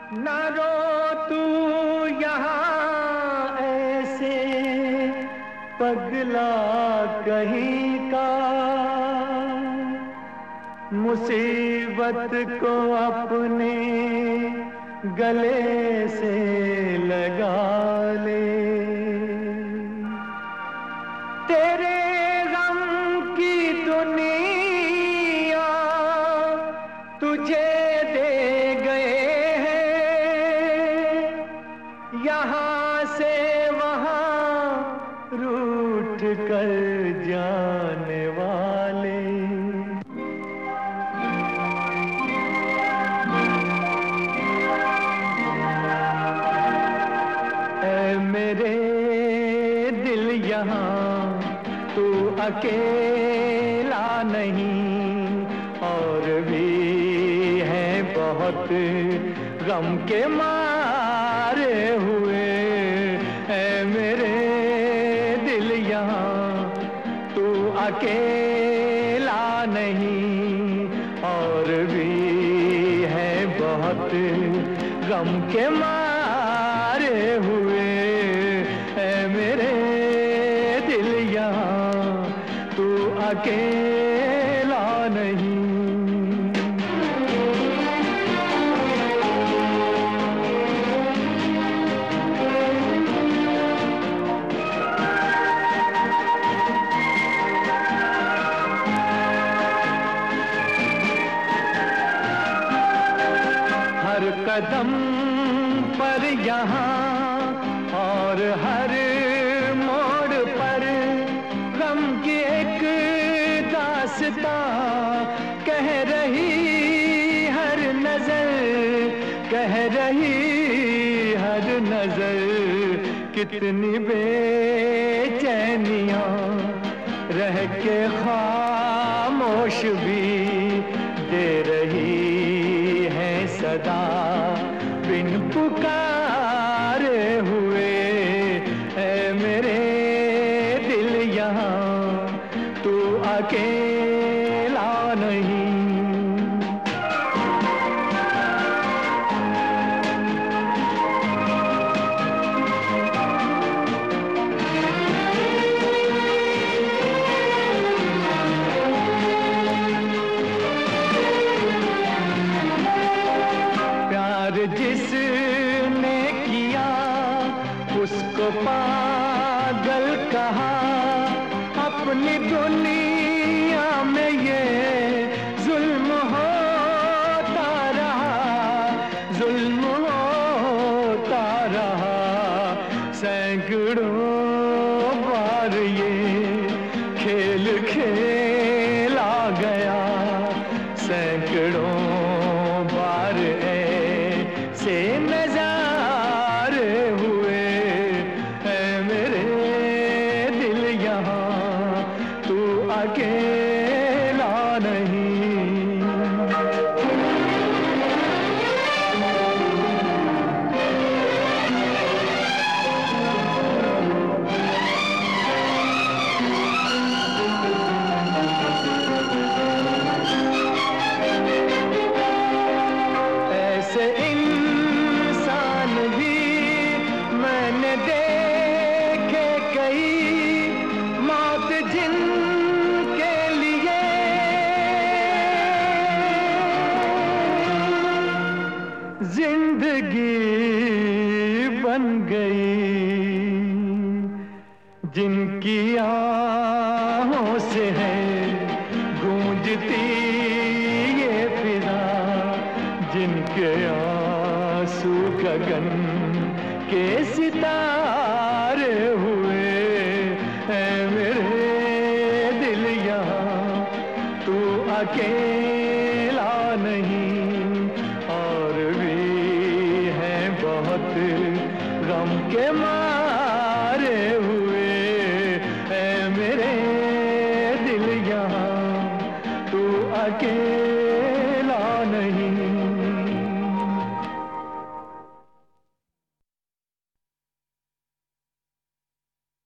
न रो तू यहाँ ऐसे पगला कहीं का, मुसीबत को अपने गले से लगा ले। तेरे गम की दुनिया तुझे दे गए हैं, यहाँ से वहाँ रूठ कर जाने वाले। मेरे दिल यहाँ तू अकेला नहीं, और भी है बहुत गम के मारे हुए। है मेरे दिल यहाँ तू अकेला नहीं, और भी है बहुत गम के मारे हुए। मेरे दिल यहाँ तू अकेला नहीं। हर कदम पर यहाँ और हर मोड़ पर गम की एक दास्तां कह रही हर नजर, कह रही हर नजर। कितनी बेचैनियां रह के खामोश भी दे रही है सदा बिन पुकारे हुए। है मेरे दिल यहाँ तू अकेला नहीं। प्यार जिसने किया उसको पागल कहा, अपनी दुनिया में ये जुल्म होता रहा, जुल्म होता रहा। सैकड़ों बार ये खेल खेला गया, सैकड़ों बार ऐसे नजारे हुए। है मेरे दिल यहाँ तू अकेला नहीं। ऐसे इंसान भी मैंने देखे कई, मौत जिनके लिए जिंदगी बन गई, जिनकी आहों से है गूंजती ये फिजा, जिनके आंसू गगन के सितारे हुए। है मेरे दिल यहाँ तू अकेला